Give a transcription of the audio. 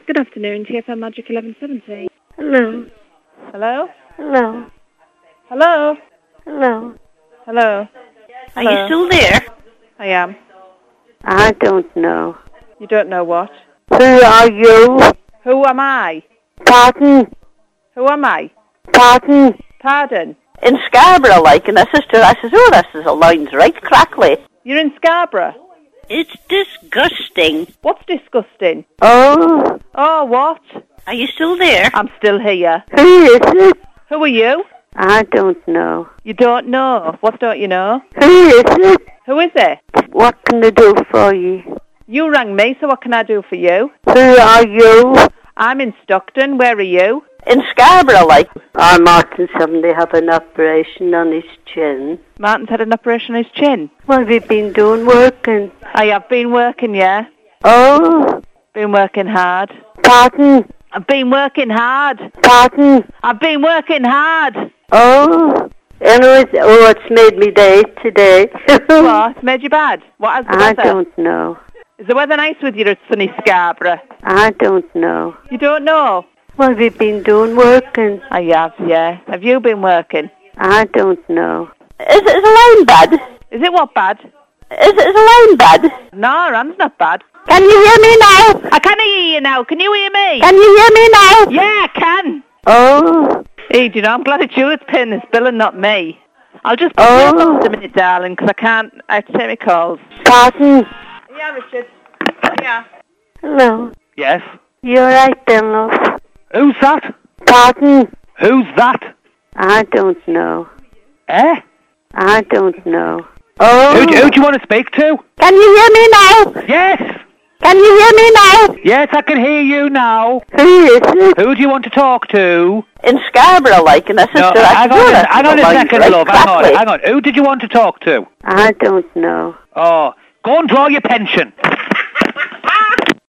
Good afternoon, TFM Magic 1170. Hello. Hello? Hello. Hello? Hello. Hello? Are you still there? I am. I don't know. You don't know what? Who are you? Who am I? Pardon? Who am I? Pardon? Pardon? In Scarborough, like, and I says, oh, this is a line's right crackly. You're in Scarborough? It's disgusting. What's disgusting? Oh, Oh, what? Are you still there? I'm still here. who is it? Who are you? I don't know. You don't know. What don't you know? Who is it? Who is it? What can I do for you? You rang me, so what can I do for you? Who are you? I'm in Stockton. Where are you? In Scarborough, like. Our Martin suddenly have an operation on his chin. Martin's had an operation on his chin. What have you been doing working? I have been working, yeah. Oh, Been working hard. pardon? I've been working hard. Pardon? I've been working hard. Oh, anyways, it's made me day today. What? Made you bad? What has the I weather? don't know. Is the weather nice with you at sunny Scarborough? I don't know. You don't know? What have you been doing working? I have, yeah. Have you been working? I don't know. Is the line bad? Is it what bad? Is the line bad? No, Rand's not bad. Can you hear me now? I can hear you now. Can you hear me? Can you hear me now? Yeah, I can. Oh, Hey, do you know, I'm glad it's you that's paying this bill and not me. I'll just put Oh. you on hold a minute, darling, because I have to take my calls. pardon? Yeah, Richard. Yeah. Hello. Yes. You're right then, love. Who's that? Pardon? Who's that? I don't know. Eh? I don't know. Oh, Who do you want to speak to? Can you hear me now? Yes. Can you hear me now? Yes, I can hear you now. who is it? Who do you want to talk to? In Scarborough, like, and I says, No, hang on a second, love. Hang on. Who did you want to talk to? I don't know. Oh, go and draw your pension.